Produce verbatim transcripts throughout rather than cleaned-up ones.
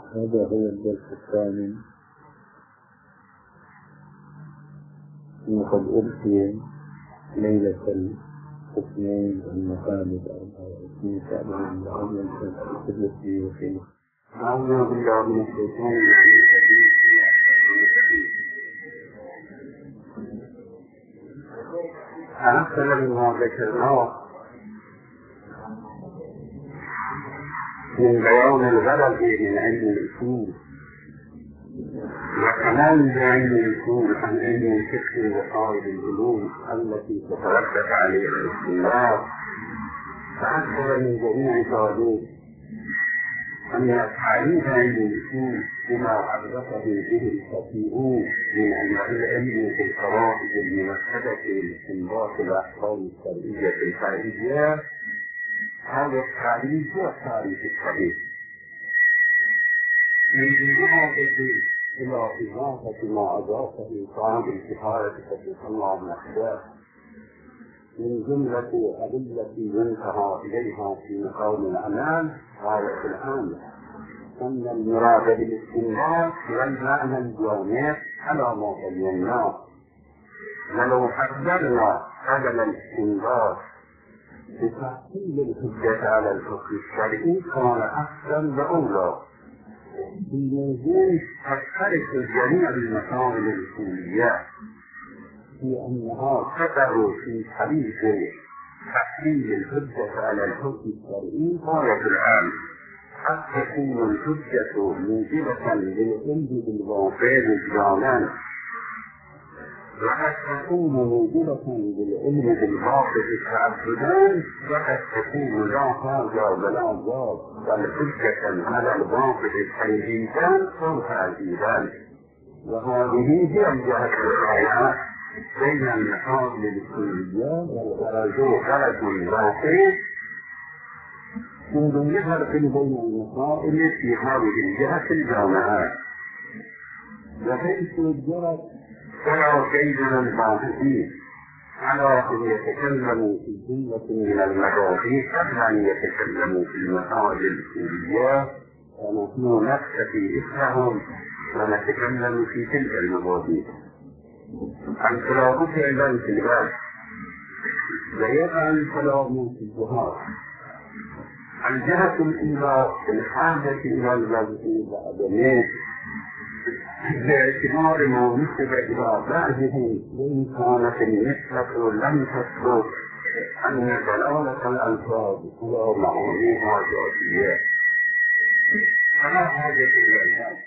هذا هو الدرس الثاني، وقد ألقي ليلة الاثنين المقام أربعة وعشرين شعبان العام الثلاثي وخير. أعوذ بالله من الشيطان الرجيم. أحسن مما ذكرناه من بيان الغرض من علم الأصول وكمان بعلم الأصول عن علم الفقه وقواعد العلوم التي تترتب عليها الاستنباط، فأكثر من جميع طالب أن تعريف علم الأصول بما عرفه به الكثيرون من أنواع العلم في القواعد الممثلة لاستنباط الأحكام الشرعية الخارجية، هذا التعريف هو التعريف الصحيح. من إضافة إلى إضافة ما أضافه صاحب الكفاية صلى الله عليه وسلم من جملة أدلة ينتهى إليها في مقام الأمان، قال الآن أن المراد بالاستنباط هو المعنى الجامع على ما بيناه، ولو حذرنا بدل الاستنباط بتحصيل الحجة على الحكم الشرعي كان أحسن وأولى، بوجود تختلف جميع المسائل الأصولية في أنها تقع في حديث تحصيل الحجة على الحكم الشرعي غاية العام، قد تكون الحجة موجبة للعلم بالواقع إجمالا، وقد تكون موجبة بالعلم بالباطل تعبدا، وقد تكون لا حاجة ولا ضار بل حجة على الباطل تنجيدا أو تعجيدا. وهذه هي الجهة الرائعة بين المسائل الأصولية والغرض غرض الواقع، منذ يظهر بين المسائل في هذه الجهة الجامعة، وحيث الجهة فلا سيدنا الباحثين على أن يتكلموا في جملة من المبادئ قبل أن يتكلموا في المسائل الأصولية، ونحن نكتفي إثرهم ونتكلم في تلك المبادئ. الكلام فعلا في الغالب ويقع الكلام في الجهات. الجهة الأولى الحاجة إلى الوضع وعدمه باعتبار ما نسب إلى بعضه وإن كانت النسبة لم تثبت أن دلالة الألفاظ هو معانيها ذاتية، فلا حاجة إلى ذلك.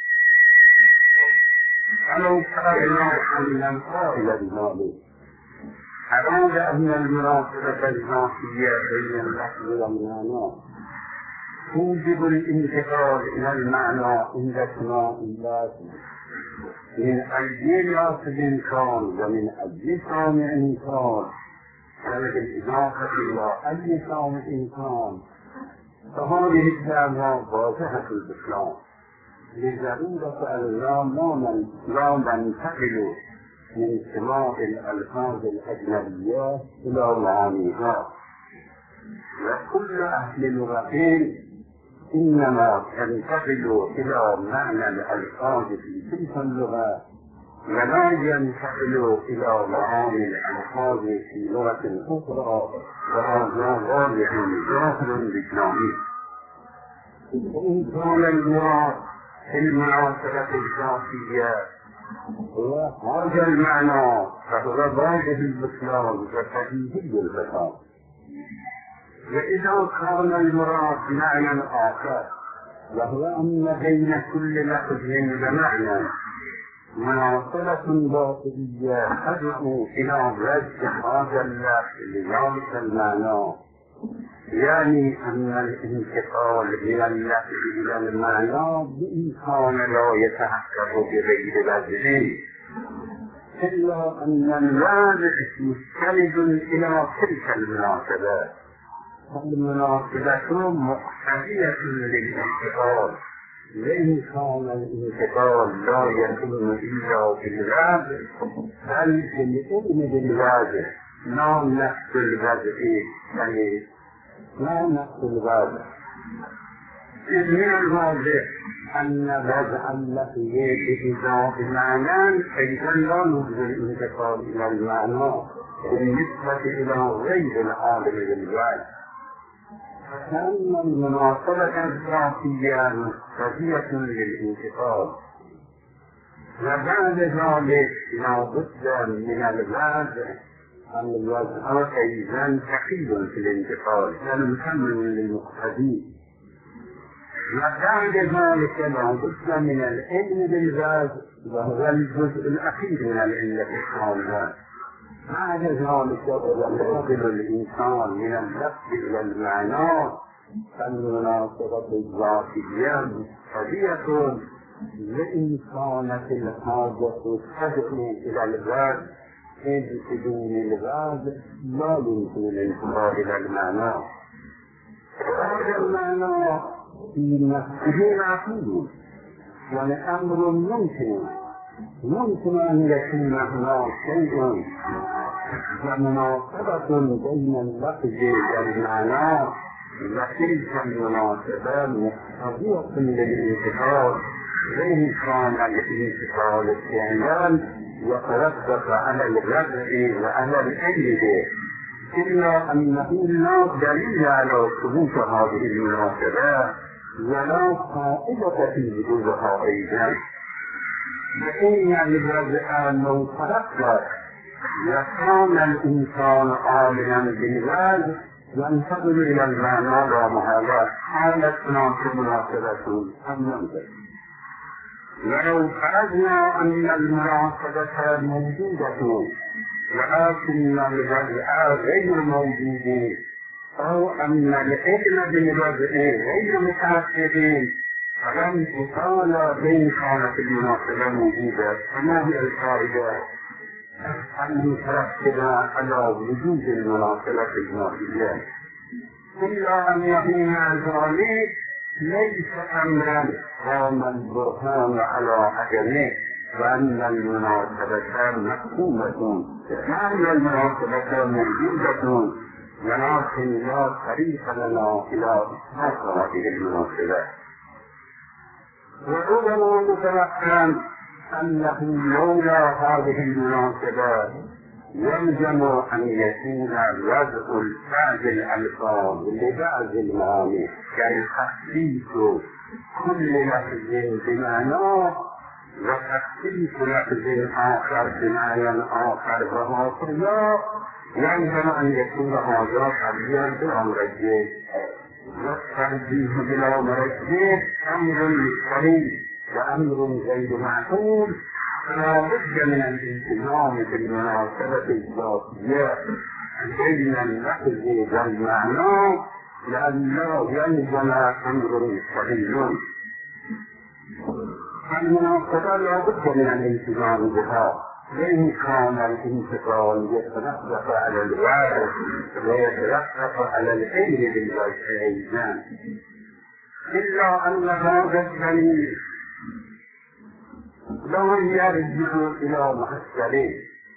فلو فرضنا أن القائل بذلك أراد أن المناسبة الذاتية بين اللفظ والمعنى توجب الانتقال إلى المعنى عند اسماء الله من أي لفظ كان ومن أي سامع كان، وبالإضافة إلى أي سامع كان، فهذه الدعوة واضحة الإسلام لضرورة أن لا ننتقل من سماع الألفاظ الأجنبية إلى معانيها، وكل أهل اللغتين إنما تنتقل إلى معنى الألفاظ في تلك اللغة ولا ينتقل إلى معاني الألفاظ في لغة أخرى، وهذا واضح ظاهر بكلامه. وإن كان المراد في المناسبة الذاتية هو هذا المعنى فهو واضح البطلان وصحيح الفساد، وإذا كان المراد معنى آخر وهو أن بين كل لفظ ومعنى مناسبة باطنية تدعو إلى رد هذا اللفظ لذلك المعنى، يعني أن الانتقال من اللفظ إلى المعنى بإمكان لا يتحقق بغير وجه، إلا أن الوارث مستند إلى تلك المناسبة، فالمناسبة مقتضية للانتقال، وإن كان الانتقال لا يكون إلا بالوجه بل بالعلم بالوجه لا نفس الوجه، يعني لا نفس الوجه. من الواضح أن وضع اللفظ بإضافة معنى أيضا لا يوجد الانتقال إلى المعنى بالنسبة إلى غير العالم بالوعي، فكأن المناسبة الذاتية مقتضية للانتقال. وبعد ذلك لا بد من الوضع أن الوضع أيضا ثقيل في الانتقال كمكمل للمقتدي. وبعد ذلك لا بد من العلم بالوضع وهو الجزء الأخير من العلة الحالة. بعد ذلك ينتقل الإنسان من اللفظ إلى المعنى، فالمناسبة الذاتية مقتضية لإنسانة الحاجة تدعو إلى الوضع، إذ بدون الوضع لا يمكن الانتقال إلى المعنى. هذا المعنى في نفسه معقول، والأمر ممكن ممكن أن يكون هناك شيء ومناسبة بين اللفظ والمعنى، وتلك المناسبة مقتضية للانتقال، وإن كان الانتقال فعلا يتوقف على الوضع وعلى العلم، إلا أنه لا دليل على ثبوت هذه المناسبة ولا فائدة في وجودها أيضا. فإن الوضع لو تركت وكان الإنسان عالما بالوضع ينتقل إلى المعنى لا محالة، حالت هناك مناسبة أم منزل. ولو فرضنا أن المناسبة موجودة ولكن الوضع غير موجود، أو أن العلم بالوضع غير متأكد، فلم تقال بين كانت المناسبة موجودة، فما هي الفائدة أن نتركز على وجود المناسبة المادية؟ إلا أن يكون ذلك ليس أمرا قام البرهان على عدمه، وأن المناسبة مفهومة، وأن المناسبة موجودة، ولكن لا طريق لنا إلى إثبات هذه المناسبة. وربما نتوهم أنه لولا هذه المناسبة يلزم أن يكون وضع بعض الألفاظ لبعض المعاني كالتخصيص كل لفظ بمعناه وتخصيص لفظ آخر بمعنى آخر، وهكذا يلزم أن يكون هذا ترجيحا بلا مرجح، والترجيح بلا مرجح أمر صحيح وأمر غير معقول. لا بد من الالتزام بالمناسبة الذاتية بين اللفظ والمعنى، لأنه يلزم أمر صحيح. المناسبة لا بد من الالتزام بها، وإن كان الانتقال يترتب على الوعي ويترتب على العلم بالوجه أيضا، إلا أن هذا الدليل لا يرجع إلى محصلين.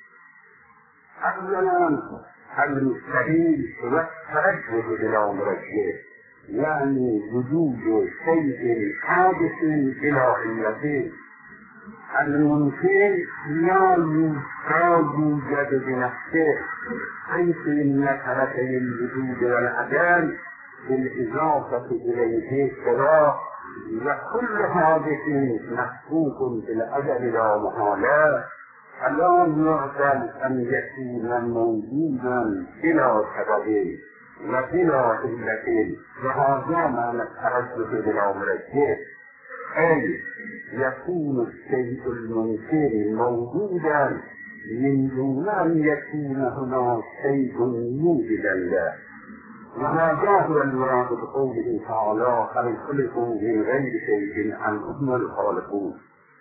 أولا المستحيل هو الترجع إلى مرجح، يعني وجود شيء حادث إلى علته. الممكن لا يوجد بنفسه، حيث إن تركي الوجود والعدم بالإضافة إليه سواء، وكل حادث مشكوك في الأجل لا محالة، فلا يعقل أن يكون موجودا بلا سبب وبلا علة، وهذا معنى الترجح بلا مرجح، أي يكون الشيء المنكر موجودا من دون أن يكون هناك شيء موجدا له. وهذا هو المراد بقوله تعالى: هل خلقوا من غير شيء أم هم الخالقون.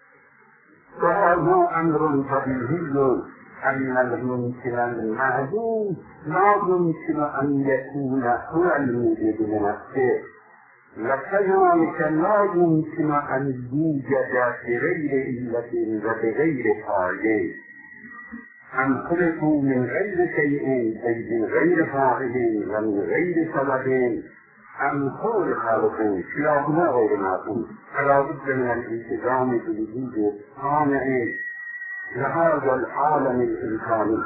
وهذا أمر طبيعي أن الممكن المعدوم لا يمكن أن يكون هو الموجود لنفسه، وكذلك لا يمكن أن يوجد بغير علة وبغير فاعل. أن خلقوا من غير شيء أي من غير فاعل ومن غير سبب، أمثال خالقون سياقنا غير معقول فلا بد من الالتزام بوجود صانع لهذا العالم الإنساني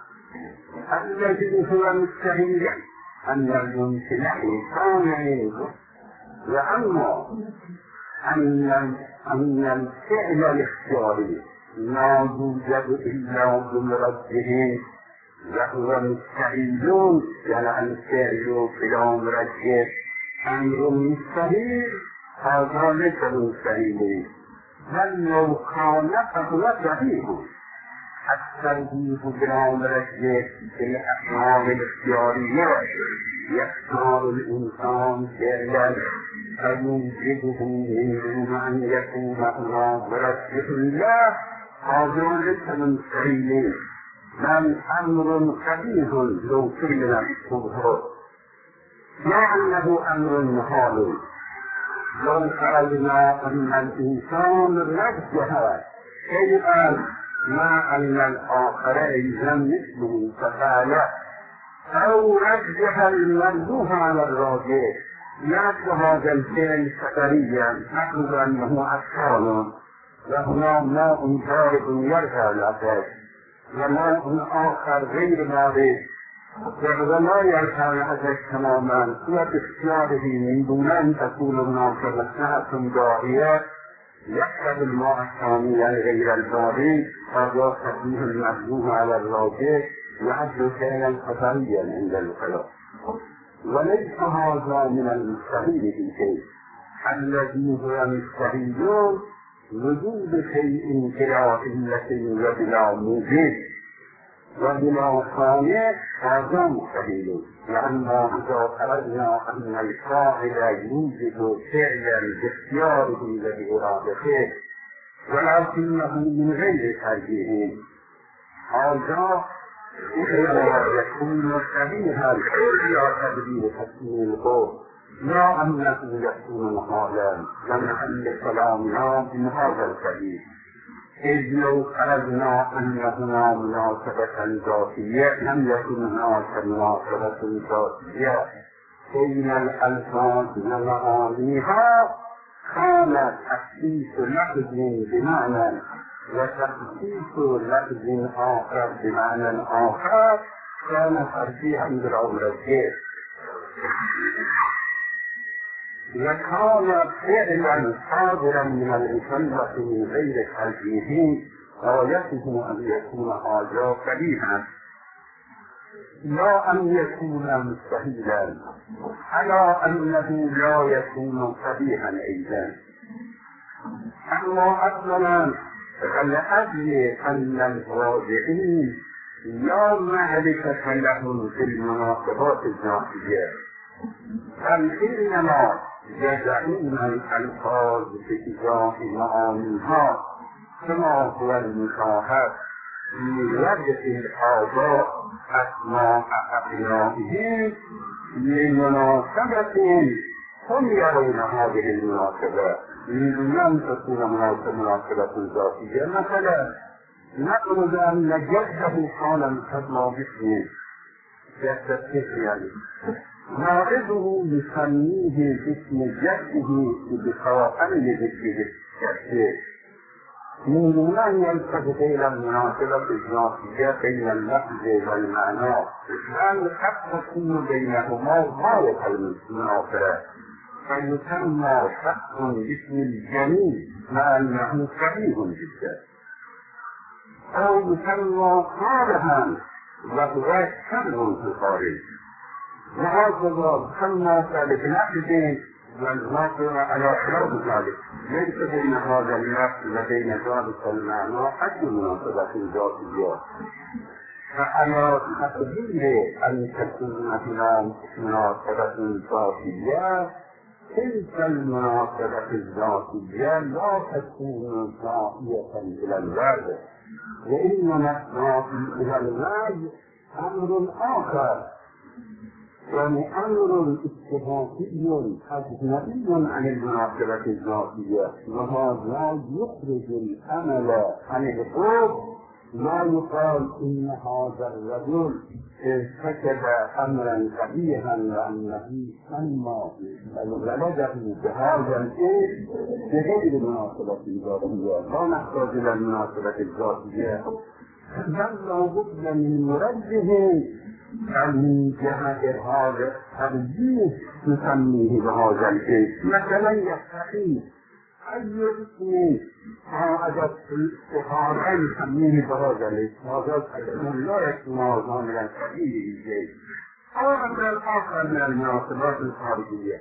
الذي هو مستحيل أن يمكن صانع، وأما أن أن الفعل الاختياري لا يوجد إلا بمرجه وهو مستحيل، يعني الفعل بلا مرجه أمر مستحيل، هذا ليس مستحيل بل لو كان فهو صحيح. الترجيح بلا مرجه في الأحوال الاختيارية يختار الإنسان فعلا فيوجده من دون أن يكون هو مرجح الله، هذا ليس مستحيل بل أمر قبيح لو كلنا بالشبهة، لا أنه أمر محال. لو قالنا أن الإنسان رجح شيئا ما أن الآخر أيضا مثله فقال، أو رجح المرجوح على الراجح يأتي هذا الفعل سكريا نحن أنه أكثر، وهنا ماء بارد يرجع الأساس وماء آخر غير بارد وهو لا يرجع الأساس تماما، هو باختياره من دون أن تكون هناك مصلحة داعية يحسب الماء الثاني غير البارد، هذا تقديم المرجوح على الراجح يعد فعلا خطريا عند الخلاف، وليس هذا من المستحيل في شيء. الذي هو مستحيل وجود شيء بلا علة وبلا موجب وبلا صانع، هذا مستحيل، لأننا إذا فرضنا أن الفاعل يوجد فعلا باختياره وبإرادته ولكنه من غير ترجيح، هذا يكون صحيحا إلى تدبير تكوين القول، لا أنه يكون محالا لنحل كلامنا من هذا الكبير، إذ لو فرضنا أن هنا مناسبة ذاتية لم يكن هناك مناسبة ذاتية بين الألفاظ ومعانيها، كان تخصيص لفظ بمعنى وتخصيص لفظ آخر بمعنى آخر كان ترجيحا بالأولوية، وكان فعلا صادرا من المكلف من غير ترجيح، غايته أن يكون هذا قبيحا لا أن يكون مستحيلا، على أنه لا يكون قبيحا أيضا. أما أصلا فلأجل أن الراجعين لا معرفة لهم في المناسبات الذاتية، بل إنما يدعون الألفاظ بإجراء معانيها كما هو المشاهد في وجه الأعضاء أسماء أبنائهم لمناسبة هم يرون هذه المناسبة من أن تكون مناسبة ذاتية. مثلا نقول أن جده كان مسمى باسمه جد يعني نائبه يسميه باسم جده بخواطر جده جده من دون أن يلتفت إلى المناسبة الذاتية بين اللفظ والمعنى، لأن قد تكون بينهما غاية المناسبة فيسمى شخص باسم الجميل مع أنه كبير جدا، أو يسمى صالحا وهو شر في الخارج، وهكذا يسمى ثالث لفظ والواقع على خلاف ذلك، ليس بين هذا اللفظ وبين ذلك المعنى حد مناسبة ذاتية، فعلى تقدير أن تكون مثلا مناسبة ذاتية تلك المناسبة الذاتية لا تكون داعية إلى الوجه، وإنما الداعي إلى الوجه أمر آخر، يعني أمر استفاقي أجنبي عن المناسبة الذاتية، وهذا يخرج الأمل عن الخوف ما يقال إن هذا الرجل ارتكب أمرا قبيحا وأنه سمى ولده بهذا الاسم بغير مناسبة ذاتية، لا نحتاج إلى المناسبة الذاتية، بل لابد من مرجه من جهة هذا الترجيح نسميه بهذا الاسم. مثلا يستحيل أي اسم هذا الاستخارة نسميه بهذا الاسم، هذا الاسم لا يسمى كاملا صحيح. هذا الآخر من المناسبات الخارجية.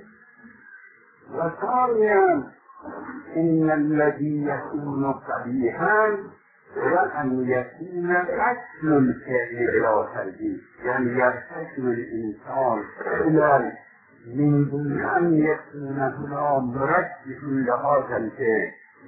وثانيا إن الذي يكون قبيحا وأن يكون حكم الفعل إلى ترجيح، يعني يحكم الإنسان إلى من دون أن يكون هنا مرجح لهذا الفعل،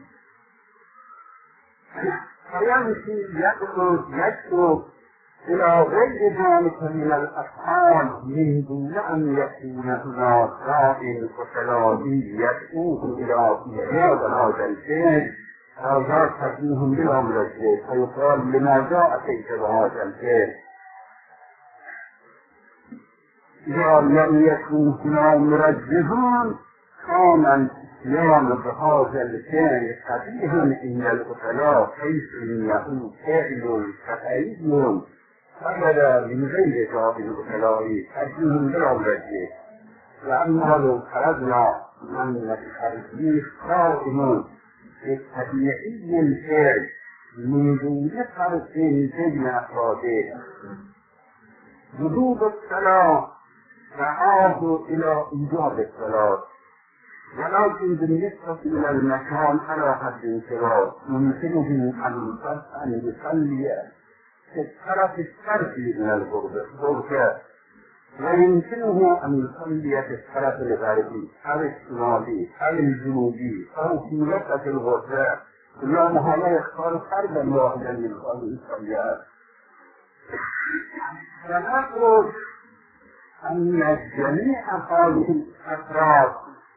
فيمشي يدخل يدخل إلى غير ذلك من الأفعال من دون أن يكون هنا سائل وسلامي يدعوه إلى إيجاد هذا الفعل. هذا ترجيح بلا مرجح، فيقال لماذا أتيت بهذا الفعل؟ إذا لم يكن هنا مرجحان كان الإسلام بهذا الفعل قبيحا عند العقلاء، حيث إنه فعل خطئي فبدا من غير ذات العقلاء ترجيح بلا مرجح، لأنه لو فرضنا أن الترجيح قائم بالطبيعي الفعل من دون فرق بين أفراده، وجوب الصلاة تعاد إلى إيجاب الصلاة، ولكن بالنسبة إلى المكان على حد سواء يمكنه أن يصلي في الطرف الشرقي من الغرفة، ويمكنه أن يصلي في الطرف الغربي أو الشمالي أو الجنوبي أو في وسط الغرفة، لأنها لا يختار فردا واحدا من هذه الصليات. فنقول أن جميع هذه الأفراد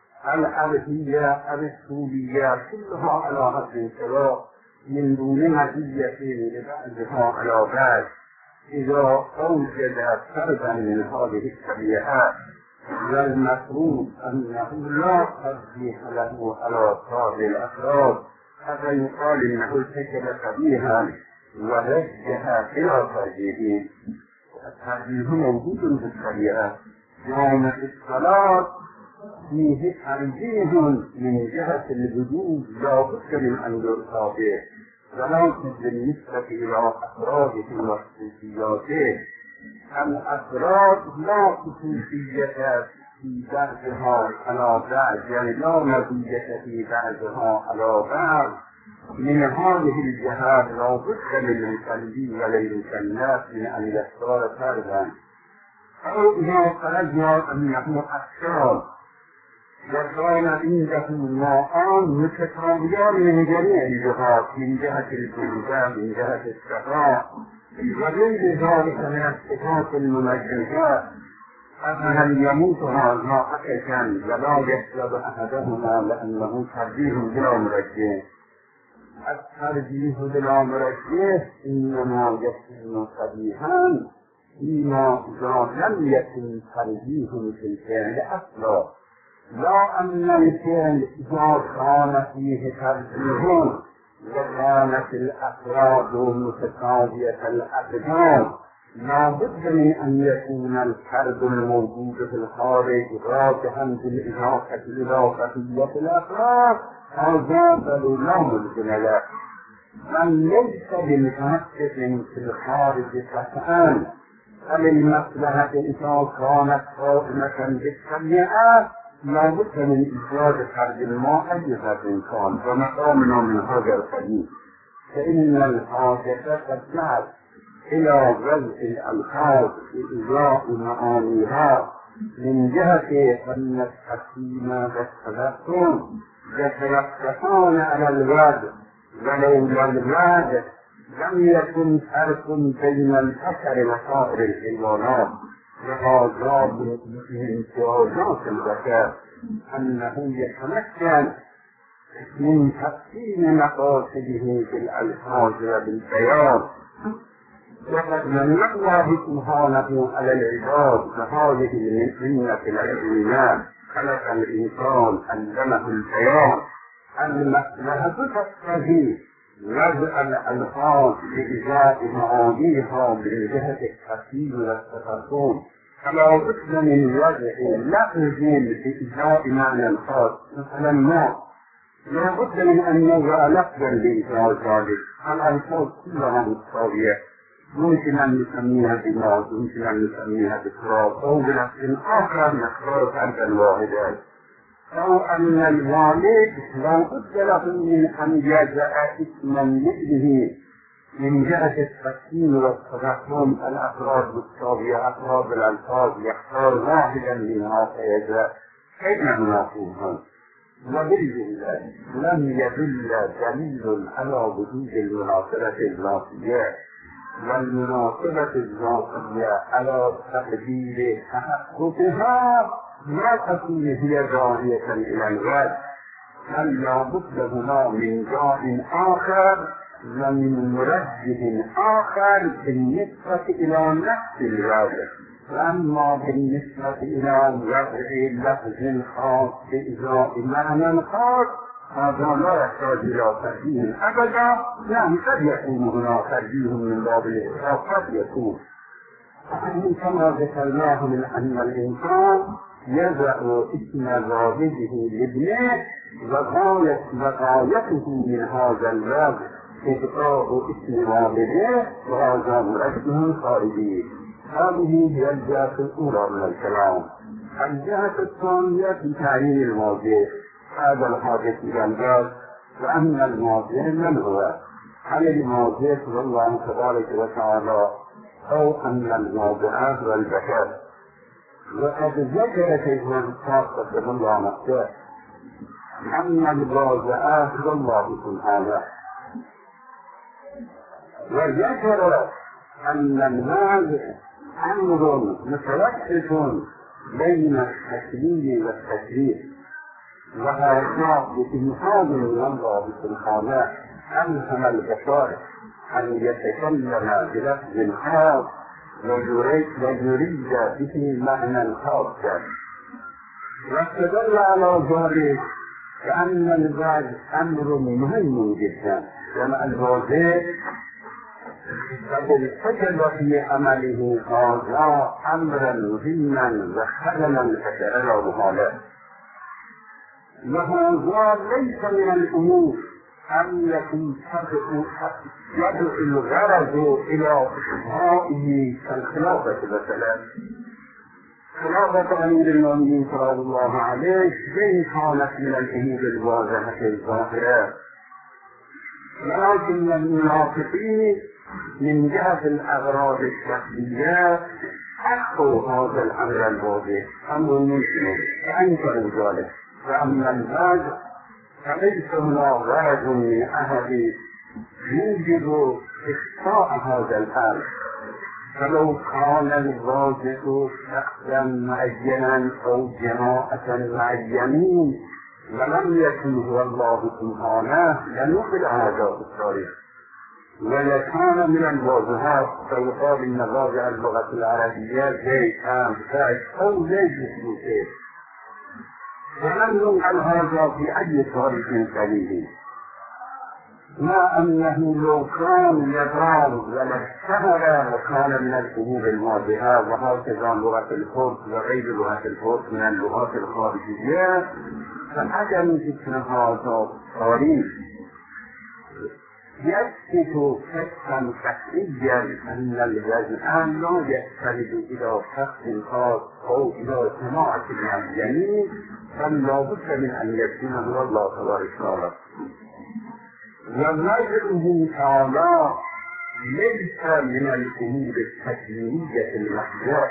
الأرضية الرسولية كلها على حد سواء من دون مزية لبعضها على بعض، إذا أوجد فردا من هذه الطبيعات والمفروض أنه لا ترجيح له على سائر الأفراد، هذا يقال إنه ارتكب قبيحا ووجه إلى ترجيحه. الترجيح موجود في الطبيعة، يعني في الصلاة فيه ترجيح من جهة الوجود لا بد من أن يرتابه، ولكن بالنسبة إلى أفراده وخصوصياته الأفراد لا خصوصية في بعضها على بعض، يعني لا مزية في بعضها على بعض. من هذه الجهات لا بد للمصلي وللمكلف من أن يختار فردا، أو إذا خرجنا أنه أشخاص وكان عنده ماءان متساويان من جميع الجهات، من جهة البلدان من جهة السماء، وغير ذلك من الصفات المميزات، أفهل يموت هذا أكثا ولا يسلب أحدهما لأنه ترجيح بلا مرجح. الترجيح بلا مرجح إنما يكون قبيحا فيما إذا لم يكن ترجيح في الفعل أصلا، لا أن الفعل إذا كان فيه ترجيح وكانت الأفراد متساوية الأقدام لا بد من أن يكون الفرد الموجود في الخارج راجحا بالإضافة إلى بقية الأفراد، هذا بل لا ممكن له، بل ليس بمتحقق في الخارج قطعا، بل المصلحة إذا كانت قائمة بالطبيعة لا بد من إيجاد فرد الماء أيها الإنسان، ومقامنا من هذا الحديث فإن الحاجة قد جاءت إلى وضع الألفاظ بإجراء معانيها من جهة أن الحكيم والتذكر يتوقفون على الوضع، ولولا الوضع لم يكن فرق بين البشر وسائر الحيوانات، وهذا من امتيازات البشر أنه يتمكن من تحسين مقاصده في الألفاظ وبالبيان. وقد من الله سبحانه على العباد بهذه المنة العظيمة، خلق الإنسان علمه البيان. المصلحة تقتضي وضع الألفاظ بإزاء معانيها من جهة التفسير والتفصيل، فلا بد من وضع لفظ بإزاء معنى الخاص. مثلا ما لا بد من أن نضع لفظا لإزاء ذلك. الألفاظ كلها متساوية، ممكن أن نسميها بماء، ممكن أن نسميها بتراب، أو بلفظ آخر نختار فردا واحدا. أو أن الوالد لا بد له من أن يجعل اسما مثله من جهة التقسيم والتضخم. الأفراد متساوية، أفراد الألفاظ يختار واحدا منها فيجعل كيف يناسبها. وبالله لم يدل دليل على وجود المناسبة الذاتية، والمناسبة الذاتية على تقدير تحققها لا تكون هي داعية إلى الغد، بل لا بد هما من داع آخر ومن مرجح آخر بالنسبة إلى نفس الغد. وأما بالنسبة إلى وضع لفظ خاص بإزاء معنى خاص هذا لا يحتاج إلى ترجيح أبدا. يعني قد يكون هناك ترجيح من باب الإسراف، قد يكون. كما ذكرناه من أن الإنسان يضع اسم والده لابنه، وغاية وغايته من هذا الوضع إبقاء اسم والده، وهذا مرجح خارجي. هذه هي الجهة الأولى من الكلام. الجهة الثانية في تعيين الموضوع. هذا الحاجة إلى الباب، وأن الموضوع من هو؟ هل الموضوع هو الله تبارك وتعالى، أو أن الموضوع هو البشر؟ وقد ذكر شيخنا الخاص قدم الله نفسه أن الموضوع هو الله سبحانه، وذكر أن الموضوع أمر متوسط بين التكليم والتكليف، وهذا بإمكان من الله سبحانه ألهم البشر أن يتكلم بلفظ خاص ويريد به معنى خاصا. واستدل على ذلك كأن الزواج أمر مهم جدا، كما الوظيفة قد ارتكب في عمله هذا أمرا مهما وخللا فتعرض هذا. وهذا ليس من الأمور التي يدعو الغرض إلى إخفائه كالخلافة مثلا. خلافة أمير المؤمنين صلى الله عليه وسلم كانت من الأمور الواضحة الظاهرة، لكن المنافقين من جهة الأغراض الشخصية أخفوا هذا الأمر الواضح، أمر مسلم فأنكروا ذلك. وأما البعض فليس هنا غرض من أحد يوجب إخفاء هذا الأمر، فلو كان الواجب شخصا معينا أو جماعة معينين ولم يكن هو الله سبحانه لنقل هذا التاريخ. ولكان من الواضحات فيقال إن واضع اللغة العربية زي كان فاعل أو ليس مسلوكين، فلم ينقل هذا في أي طريق سليم، ما أنه لو كان يضرب ولا اشتهر وكان من الأمور الواضحة. وهكذا لغة الفرس وغير لغة الفرس من اللغات الخارجية، فعدم ذكر هذا الطريق يثبت شخصا شخصيا أن الوزن لا يستند إلى شخص خاص أو إلى جماعة معينين، بل لا بد من أن يكون هو الله تبارك وتعالى. ووجهه تعالى ليس من الأمور التكوينية المحضة،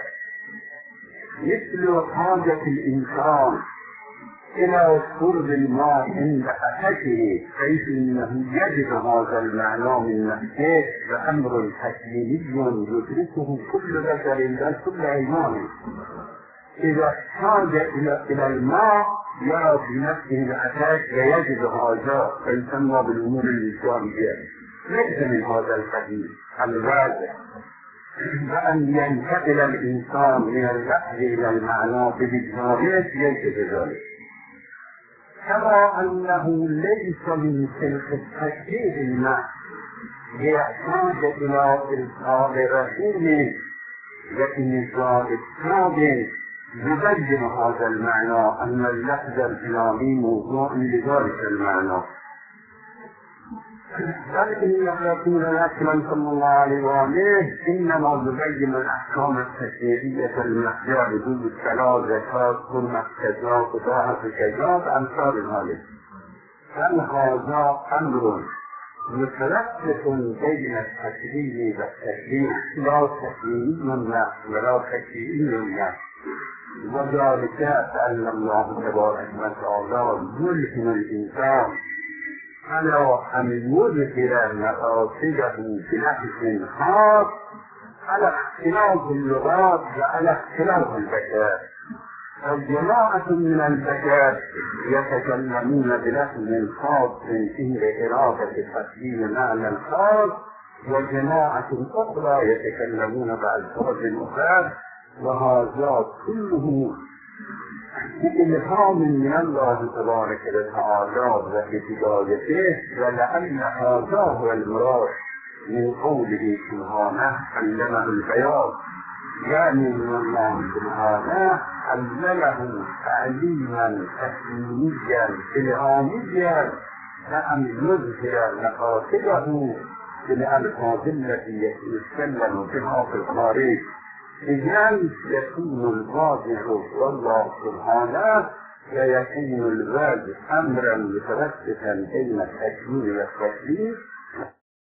مثل حاجة الإنسان إلى شرب الماء عند أحده، حيث أنه يجد هذا المعنى من نفسه، وأمر تكويني يدركه كل بشر بل كل حيوان. إذا احتاج إلى إلى الماء يرى في نفسه الأساس ويجد هذا فيسمى بالأمور الإسلامية. ليس من هذا القبيل الواضح. وأن ينتقل الإنسان من اللفظ إلى المعنى بوجدانه ليس كذلك. كما أنه ليس من تلك التشريع المعنى يحتاج إلى إرسال رسول وإنزال كتاب يبين هذا المعنى أن اللفظ الإلهي موضوع لذلك المعنى. لكن الرسول الأكرم صلى الله عليه وآله إنما يبين الأحكام التشريعية المحجوبة بدون الصلاة زكاة حرمة كذا قطاعة كذا أمثال هذه. فهذا أمر متلفق بين التشريع والتشريع لا تشريعي الناس ولا تشريعي الناس. وذلك أن الله تبارك وتعالى يلهم الإنسان على أن يذكر مقاصده بنفس خاص على اختلاف اللغات وعلى اختلاف البشر. الجماعة من البشر يتكلمون بلفظ خاص فيه إرادة تقديم معنى خاص، وجماعة أخرى يتكلمون بألفاظ أخرى، وهذا كله بإلهام من الله تبارك وتعالى وهدايته، ولأن هذا هو المراد من قوله سبحانه علمه البيان، يعني من الله سبحانه علمه تعليما تكوينيا إلهاميا، فأن يظهر مقاصده بالألفاظ التي يتكلم بها في الخارج، إذن يكون الواضح والله سبحانه ويكون الواضح أمرا متوسطا بين التكوين والتشريع